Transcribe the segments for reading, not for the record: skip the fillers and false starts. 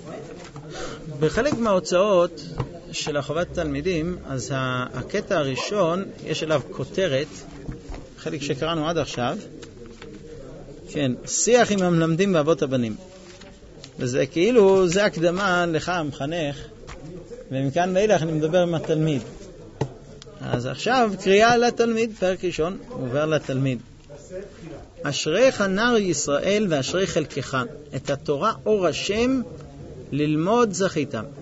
בחלק מההוצאות של החובת תלמידים, אז הקטע הראשון, יש אליו כותרת, חלק שקראנו עד עכשיו, כן, שיח עם המלמדים ואבות הבנים. וזה כאילו, זה הקדמה לך המחנך, ומכאן ואילך אני מדבר עם התלמיד. אז עכשיו קריאה לתלמיד, פרק ראשון, עובר לתלמיד. אשריך נער ישראל ואשרי חלקך, את התורה אור השם ללמוד זכית. הוא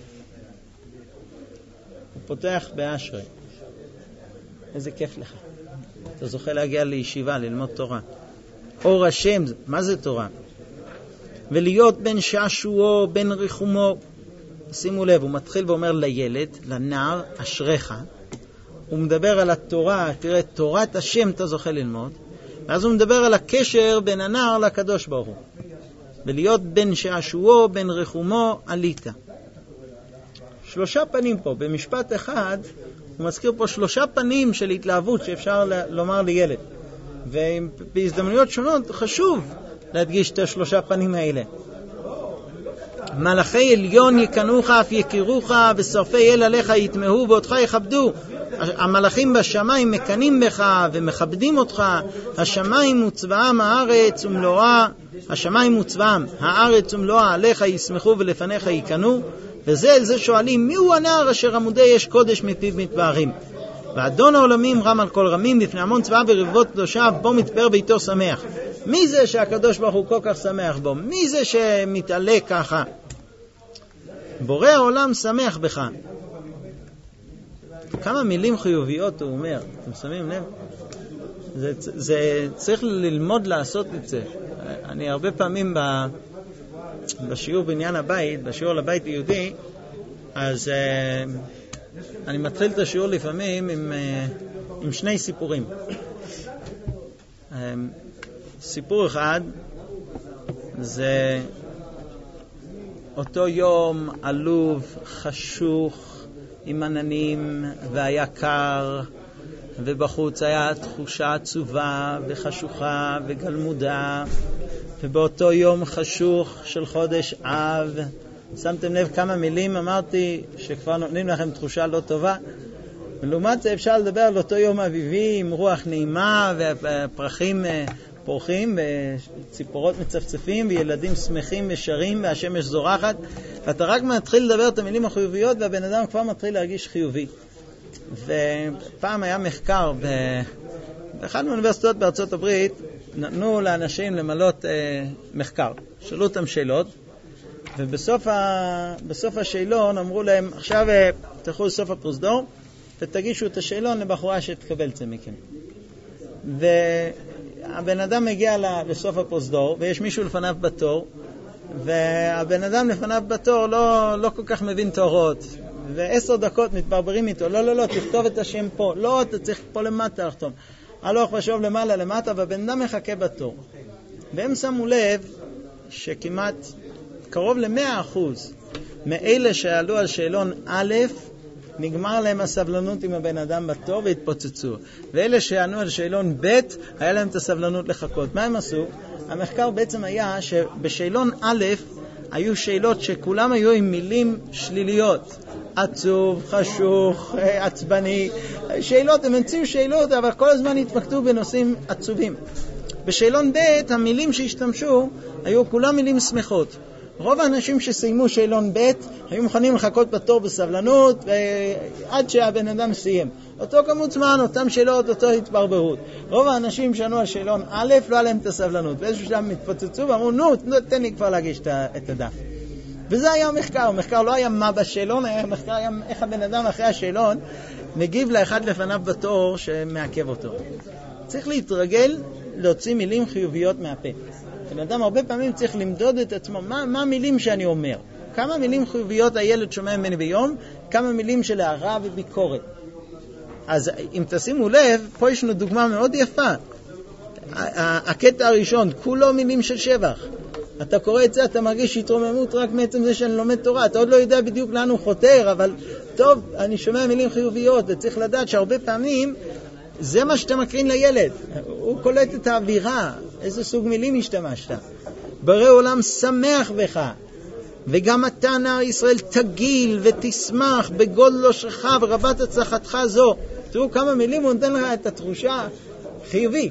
פותח באשרי. איזה כיף לך. אתה זוכה להגיע לישיבה, ללמוד תורה. אור השם, מה זה תורה? ולהיות בין שעשועו, בין רחומו. שימו לב, הוא מתחיל ואומר לילד, לנער, אשריך. הוא מדבר על התורה, תראה, תורת השם אתה זוכה ללמוד. ואז הוא מדבר על הקשר בין הנער לקדוש ברוך הוא. ולהיות בין שעשועו, בין רחומו, עלית. 3 פנים פה, במשפט אחד, הוא מזכיר פה 3 פנים של התלהבות שאפשר לומר לילד. ובהזדמנויות שונות חשוב להדגיש את 3 פנים האלה. מלאכי עליון יקנוך אף יכירוך, ושרפי אל עליך יתמהו ואותך יכבדו. המלאכים בשמיים מקנים בך ומכבדים אותך. השמיים וצבאם הארץ ומלואה, השמיים וצבאם הארץ ומלואה עליך ישמחו ולפניך יקנו. וזה אל זה שואלים, מי הוא הנער אשר עמודי אש קודש מפיו מתבהרים? ואדון העולמים רם על כל רמים, בפני המון צבא ורבבות קדושיו, בו מתפאר ביתו שמח. מי זה שהקדוש ברוך הוא כל כך שמח בו? מי זה שמתעלה ככה? בורא העולם שמח בך. כמה מילים חיוביות הוא אומר, אתם שמים לב? זה צריך ללמוד לעשות את זה. אני הרבה פעמים בשיעור בעניין הבית, בשיעור לבית יהודי, אז אני מתחיל את השיעור לפעמים עם 2 סיפורים. סיפור אחד זה אותו יום עלוב, חשוך, עם עננים, והיה קר, ובחוץ היה תחושה עצובה וחשוכה וגלמודה, ובאותו יום חשוך של חודש אב, שמתם לב כמה מילים אמרתי שכבר נותנים לכם תחושה לא טובה. ולעומת זה אפשר לדבר על אותו יום אביבי עם רוח נעימה והפרחים פורחים וציפורות מצפצפים וילדים שמחים ושרים והשמש זורחת, ואתה רק מתחיל לדבר את המילים החיוביות והבן אדם כבר מתחיל להרגיש חיובי. ופעם היה מחקר באחד מהאוניברסיטאות בארצות הברית, נתנו לאנשים למלות מחקר, שאלו אותם שאלות, ובסוף השאלון אמרו להם, עכשיו תלכו לסוף הפרוזדור ותגישו את השאלון לבחורה שתקבל את זה מכם. והבן אדם מגיע לסוף הפרוזדור ויש מישהו לפניו בתור, והבן אדם לפניו בתור לא כל כך מבין תורות, ו10 דקות מתברברים איתו, לא, תכתוב את השם פה, לא, אתה צריך פה למטה לחתום, הלוך ושוב למטה, והבן אדם מחכה בתור. והם שמו לב שכמעט קרוב ל100% מאלה שעלו על שאלון א', נגמר להם הסבלנות עם הבן אדם בתור והתפוצצו. ואלה שענו על שאלון ב', היה להם את הסבלנות לחכות. מה הם עשו? המחקר בעצם היה שבשאלון א' היו שאלות שכולם היו עם מילים שליליות. עצוב, חשוך, עצבני. שאלות, הם המציאו שאלות, אבל כל הזמן התמקדו בנושאים עצובים. בשאלון ב' המילים שהשתמשו היו כולם מילים שמחות. רוב האנשים שסיימו שאלון ב' היו מוכנים לחכות בתור בסבלנות עד שהבן אדם סיים. אותו כמות זמן, אותם שאלות, אותו התברברות. רוב האנשים שענו על שאלון א' לא היה להם את הסבלנות. באיזשהו שלב מתפוצצו ואמרו, תן לי כבר להגיש את הדף. וזה היה המחקר. המחקר לא היה מה בשאלון, המחקר היה איך הבן אדם אחרי השאלון מגיב לאחד לפניו בתור שמעכב אותו. צריך להתרגל להוציא מילים חיוביות מהפה. בן אדם הרבה פעמים צריך למדוד את עצמו, מה המילים שאני אומר? כמה מילים חיוביות הילד שומע ממני ביום? כמה מילים של הערה וביקורת? אז אם תשימו לב, פה יש לנו דוגמה מאוד יפה. הקטע הראשון, כולו מילים של שבח. אתה קורא את זה, אתה מרגיש התרוממות רק מעצם זה שאני לומד תורה. אתה עוד לא יודע בדיוק לאן הוא חותר, אבל טוב, אני שומע מילים חיוביות, וצריך לדעת שהרבה פעמים זה מה שאתה מקרין לילד. הוא קולט את האווירה. איזה סוג מילים השתמשת? בורא עולם שמח בך. וגם אתה נער ישראל תגיל ותשמח בגודל עושרך ורבת הצלחתך זו. תראו כמה מילים הוא נותן לך את התחושה חיובי.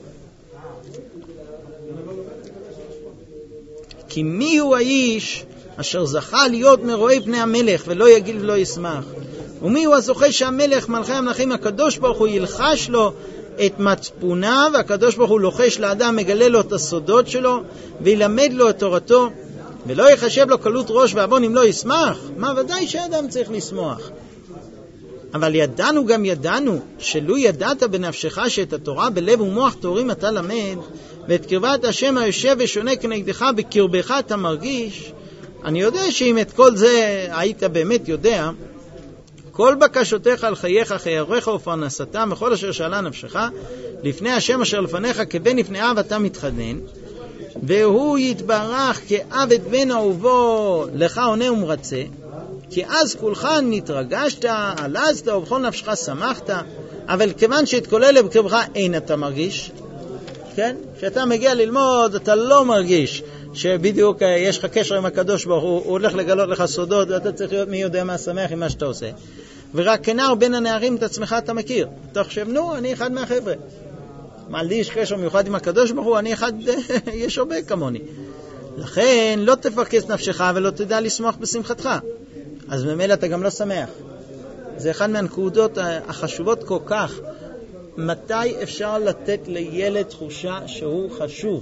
כי מי הוא האיש אשר זכה להיות מרואי פני המלך ולא יגיל ולא ישמח? ומי הוא הזוכה שהמלך מלכי המלכים הקדוש ברוך הוא ילחש לו את מצפונה, והקדוש ברוך הוא לוחש לאדם, מגלה לו את הסודות שלו וילמד לו את תורתו, ולא יחשב לו קלות ראש ועוון אם לא ישמח? מה ודאי שאדם צריך לשמוח. אבל ידענו גם ידענו שלו ידעת בנפשך שאת התורה בלב ומוח תורים אתה למד, ואת קרבת השם היושב ושונה כנגדך בקרבך אתה מרגיש. אני יודע שאם את כל זה היית באמת יודע, כל בקשותיך על חייך, חייך ופרנסתם וכל אשר שאלה נפשך לפני השם אשר לפניך כבן לפני אב אתה מתחנן, והוא יתברך כאב את בן אהובו לך עונה ומרצה, כי אז כולך נתרגשת, עלזת ובכל נפשך שמחת. אבל כיוון שאת כל אלה בקרבך אין אתה מרגיש, כן? כשאתה מגיע ללמוד אתה לא מרגיש שבדיוק יש לך קשר עם הקדוש ברוך הוא, הוא הולך לגלות לך סודות ואתה צריך להיות מי יודע מה שמח עם מה שאתה עושה. ורק כנער בין הנערים את עצמך אתה מכיר, אתה חושב נו אני אחד מהחבר'ה, מה לי יש קשר מיוחד עם הקדוש ברוך הוא, אני אחד יש הרבה כמוני. לכן לא תפרקס נפשך ולא תדע לשמוח בשמחתך, אז ממילא אתה גם לא שמח. זה אחד מהנקודות החשובות כל כך. מתי אפשר לתת לילד תחושה שהוא חשוב,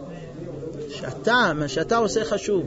מה שאתה עושה חשוב?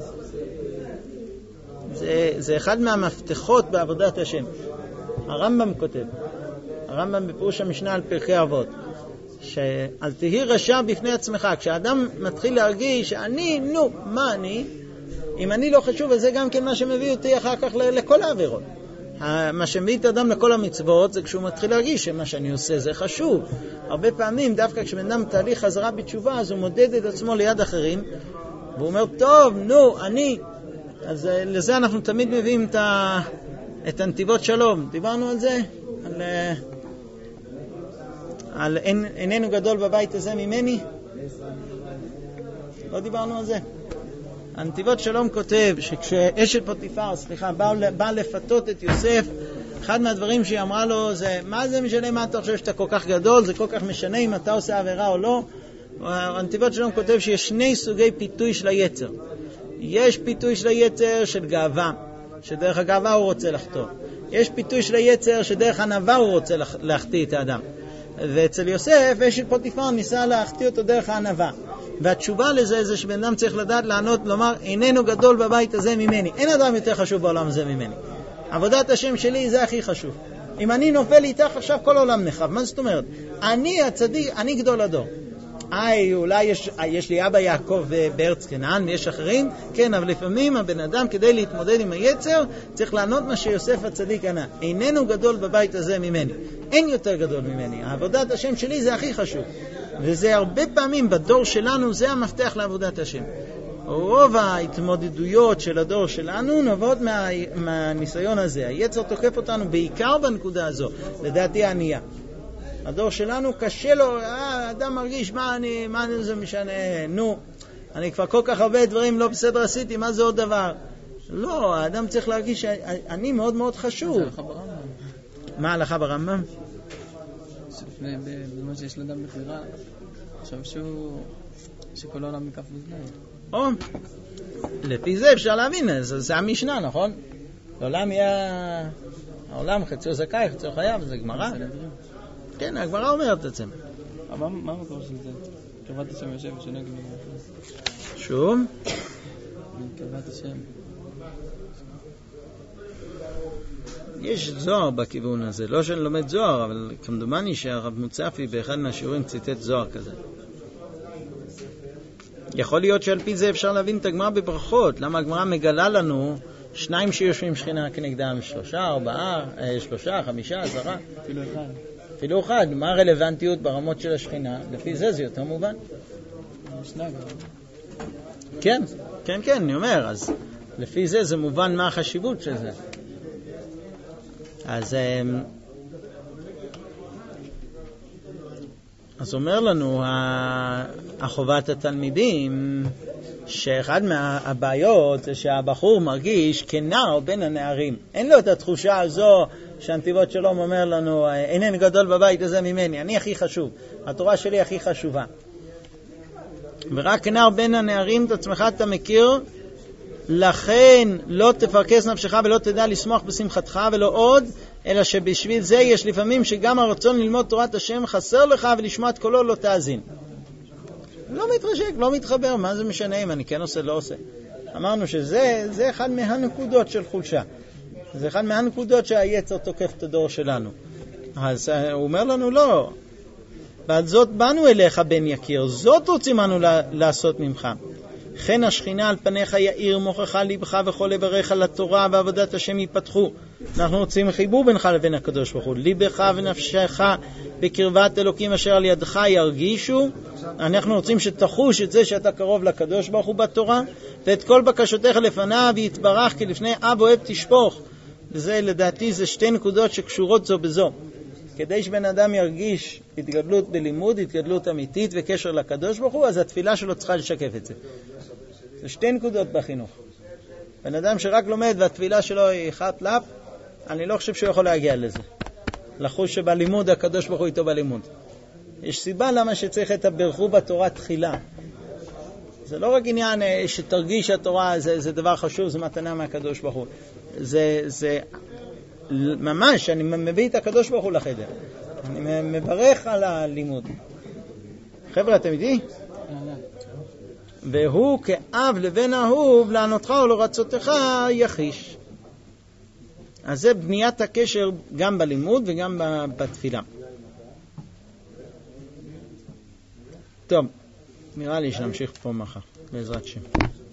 זה אחד מהמפתחות בעבודת השם. הרמב"ם כותב, הרמב"ם בפירוש המשנה על פרקי אבות, שאל תהי רשע בפני עצמך. כשאדם מתחיל להרגיש שאני, מה אני? אם אני לא חשוב, אז זה גם כן מה שמביא אותי אחר כך לכל העבירות. מה שמביא את האדם לכל המצוות זה כשהוא מתחיל להרגיש שמה שאני עושה זה חשוב. הרבה פעמים דווקא כשבן אדם תהליך חזרה בתשובה, אז הוא מודד את עצמו ליד אחרים והוא אומר טוב אני, אז לזה אנחנו תמיד מביאים את הנתיבות שלום. דיברנו על זה, על איננו גדול בבית הזה ממני, לא דיברנו על זה. הנתיבות שלום כותב שכשאשת פוטיפר באה לפתות את יוסף, אחד מהדברים שהיא אמרה לו זה, מה זה משנה מה אתה חושב שאתה כל כך גדול, זה כל כך משנה אם אתה עושה עבירה או לא. הנתיבות שלום כותב שיש שני סוגי פיתוי של היצר. יש פיתוי של היצר של גאווה, שדרך הגאווה הוא רוצה לחטוא. יש פיתוי של היצר שדרך ענווה הוא רוצה להחטיא את האדם. ואצל יוסף אשת פוטיפר ניסה להחטיא אותו דרך הענווה. והתשובה לזה זה שבן אדם צריך לדעת לענות, לומר איננו גדול בבית הזה ממני. אין אדם יותר חשוב בעולם הזה ממני. עבודת השם שלי זה הכי חשוב. אם אני נופל איתך עכשיו כל העולם נחב. מה זאת אומרת? אני הצדיק, אני גדול הדור. אולי יש לי אבא יעקב בארץ כנען ויש אחרים, כן, אבל לפעמים הבן אדם כדי להתמודד עם היצר צריך לענות מה שיוסף הצדיק ענה, איננו גדול בבית הזה ממני. אין יותר גדול ממני. עבודת השם שלי זה הכי חשוב. וזה הרבה פעמים בדור שלנו זה המפתח לעבודת השם. רוב ההתמודדויות של הדור שלנו נובעות מהניסיון הזה. היצר תוקף אותנו בעיקר בנקודה הזו, לדעתי הענייה. הדור שלנו קשה לו, האדם מרגיש מה זה משנה, אני כבר כל כך הרבה דברים לא בסדר עשיתי, מה זה עוד דבר? לא, האדם צריך להרגיש שאני מאוד מאוד חשוב. מה הלכה ברמב"ם? בזמן שיש לאדם בחירה, עכשיו שכל העולם מקף בזמן. לפי זה אפשר להבין, זה המשנה, נכון? לעולם יהיה, העולם חציו זכאי, חציו חייב, זה גמרא. כן, הגמרא אומרת את זה. מה המקור של זה? קרבת השם יושב ושונה גמרא. שוב? קרבת השם. יש זוהר בכיוון הזה, לא שאני לומד זוהר, אבל כמדומני שהרב מוצפי באחד מהשיעורים ציטט זוהר כזה. יכול להיות שעל פי זה אפשר להבין את הגמרא בברכות. למה הגמרא מגלה לנו שניים שיושבים שכינה כנגדם, 3, 4, 3, 5, 10? אפילו אחד. מה הרלוונטיות ברמות של השכינה? לפי זה יותר מובן. כן, אני אומר, אז לפי זה מובן מה החשיבות של זה. אז אומר לנו החובת התלמידים שאחד מהבעיות זה שהבחור מרגיש כנער בין הנערים. אין לו את התחושה הזו שהנתיבות שלום אומר לנו, אינני גדול בבית הזה ממני, אני הכי חשוב, התורה שלי הכי חשובה. ורק כנער בין הנערים את עצמך אתה מכיר, לכן לא תפרקס נפשך ולא תדע לשמוח בשמחתך ולא עוד, אלא שבשביל זה יש לפעמים שגם הרצון ללמוד תורת השם חסר לך ולשמוע את קולו לא תאזין. לא מתרשק, לא מתחבר, מה זה משנה אם אני כן עושה, לא עושה. אמרנו שזה אחד מהנקודות של חולשה. זה אחד מהנקודות שהיצר תוקף את הדור שלנו. אז הוא אומר לנו לא. ועד זאת באנו אליך בן יקיר, זאת רוצים אנו לעשות ממך. כן השכינה על פניך יאיר מוכחה ליבך וכל לבריך לתורה ועבודת השם ייפתחו. אנחנו רוצים חיבור בינך לבין הקדוש ברוך הוא. ליבך ונפשך בקרבת אלוקים אשר על ידך ירגישו. אנחנו רוצים שתחוש את זה שאתה קרוב לקדוש ברוך הוא בתורה, ואת כל בקשותיך לפניו יתברך כי לפני אב אוהב תשפוך. וזה לדעתי זה שתי נקודות שקשורות זו בזו. כדי שבן אדם ירגיש התגדלות בלימוד, התגדלות אמיתית וקשר לקדוש ברוך הוא, אז התפילה שלו צריכה לשקף את זה. זה שתי נקודות בחינוך. בן אדם שרק לומד והתפילה שלו היא חת לאפ, אני לא חושב שהוא יכול להגיע לזה. לחוש שבלימוד הקדוש ברוך הוא איתו בלימוד. יש סיבה למה שצריך את הברכו בתורה תחילה. זה לא רק עניין שתרגיש התורה, זה דבר חשוב, זה מתנה מהקדוש ברוך הוא. זה ממש, אני מביא את הקדוש ברוך הוא לחדר. אני מברך על הלימוד. חבר'ה, אתם יודעים? והוא כאב לבן אהוב לענותך ולרצותך יחיש. אז זה בניית הקשר גם בלימוד וגם בתפילה. טוב, נראה לי שנמשיך פה מחר, בעזרת השם.